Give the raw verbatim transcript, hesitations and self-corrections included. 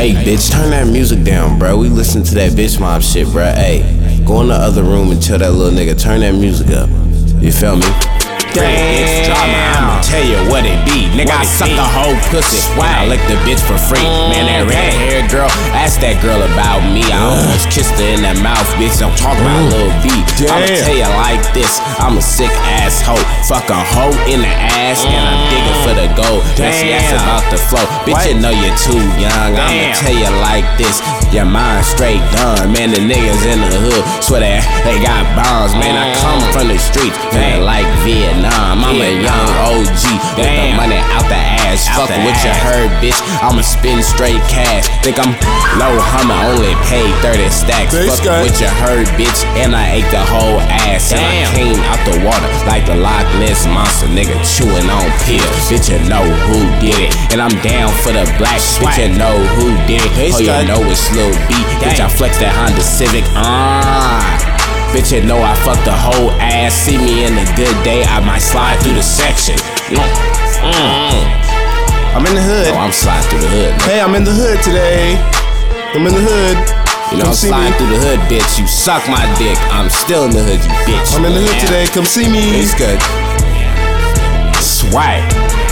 Hey, bitch, turn that music down, bro. We listen to that bitch mob shit, bro. Hey, go in the other room and tell that little nigga, turn that music up. You feel me? Damn, drama, I'ma tell you what it be. Nigga, I suck the whole pussy when I lick the bitch for free. Man, that red haired girl, ask that girl about me. I almost kissed her in the mouth, bitch. Don't talk about Lil B. I'ma tell you like this, I'm a sick ass hoe. Fuck a hoe in the ass, and I'm digging for the gold. Now she ass about the flow. Bitch, you know you're too young. I'ma tell you like this, your mind straight done. Man, the niggas in the hood swear that they got bombs. Man, I come from the streets, man, like Vietnam. I'm a young O G with the money out the ass. Fuck what you heard, bitch. I'ma spend straight cash. Think I'm low hummer, only paid thirty stacks. Fuck what you heard, bitch. And I ate the whole ass. And I came out the water like the Loch Ness monster, nigga chewing on pills. Bitch, you know who did it. And I'm down for the black. Bitch, you know who did it. Oh, you know it's Lil B. Bitch, I flex that Honda Civic. Ah. Bitch, you know I fuck the whole ass. See me in a good day, I might slide through the section. Mm. Mm. I'm in the hood. Oh, I'm sliding through the hood. Man. Hey, I'm in the hood today. I'm in the hood. You know, I'm sliding through the hood, bitch. You suck my dick. I'm still in the hood, you bitch. I'm in the hood today. Come see me. It's good. Swag.